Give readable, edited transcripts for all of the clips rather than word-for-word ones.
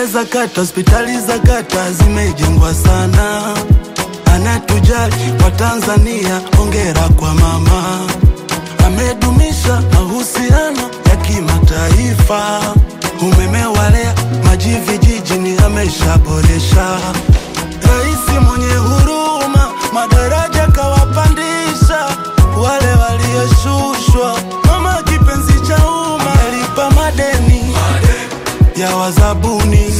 shule za kata, hospitali za kata zimejengwa sana. Anatujali wa Tanzania, hongera kwa mama. Amedumisha mahusiano ya kimataifa. Umeme walea maji vijijini ameshaboresha. Raisi mwenye huruma, madaraja kawapandisha wale walioshushwa. Mama kipenzi cha umma, alipa madeni ya wazabuni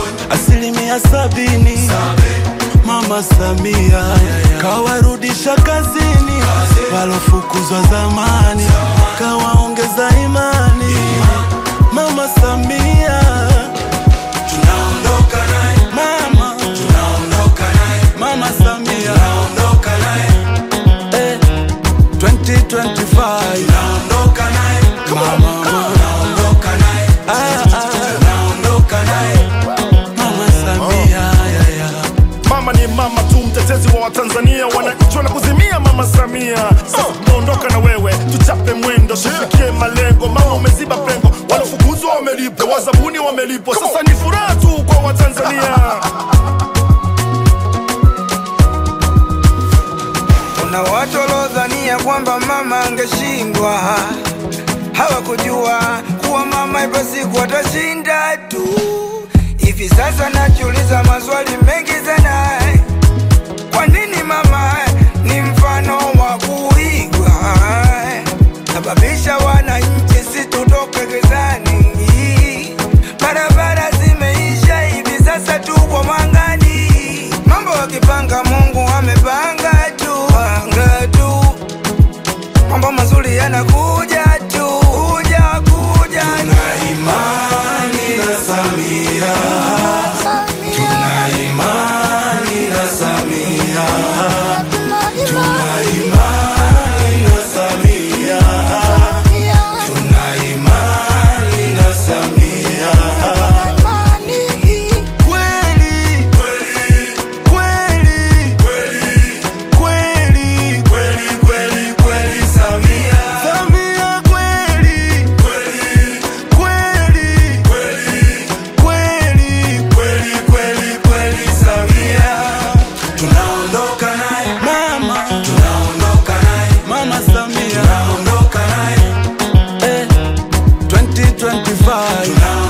70%. Mama Samia kawarudisha kazini walofukuzwa zamani, kawaongeza imani. Mama Samia tunaondoka naye, mama tunaondoka naye, Mama Samia tunaondoka naye 2025 tunaondoka naye, mama tunaondoka naye, tunaondoka naye, Mama Samia. Mama ni mama tu, mtetezi wa Watanzania, wananchi wanakuzimia Mama Samia. Sasa tunaondoka na wewe, tuchape mwendo, tufikie malengo. Mama umeziba pengo, walofukuzwa wamelipwa, wazabuni wamelipwa, sasa ni furaha tu kwa Watanzania. Kuna watu walodhania kwamba mama angeshindwa, hawakujua kuwa mama ipo siku atashinda tu. Hivi sasa najiuliza maswali mengi sana. Kwa nini mama ni mfano wa kuigwa? Sababisha wananchi situtoke gizani. Barabara zimeisha, hivi sasa tupo mwangani. Mambo wakipanga, Mungu amepanga tu, panga tu. Mambo mazuri yanakuja tu, kuja. Tuna imani na Samia, tuna imani na Samia, tuna imani na Samia, tuna imani na Samia. Kweli kweli kweli kweli kweli kweli Samia, Samia kweli kweli kweli Samia. Tunaondoka naye mama, tunaondoka naye Mama Samia, tunaondoka naye 2025.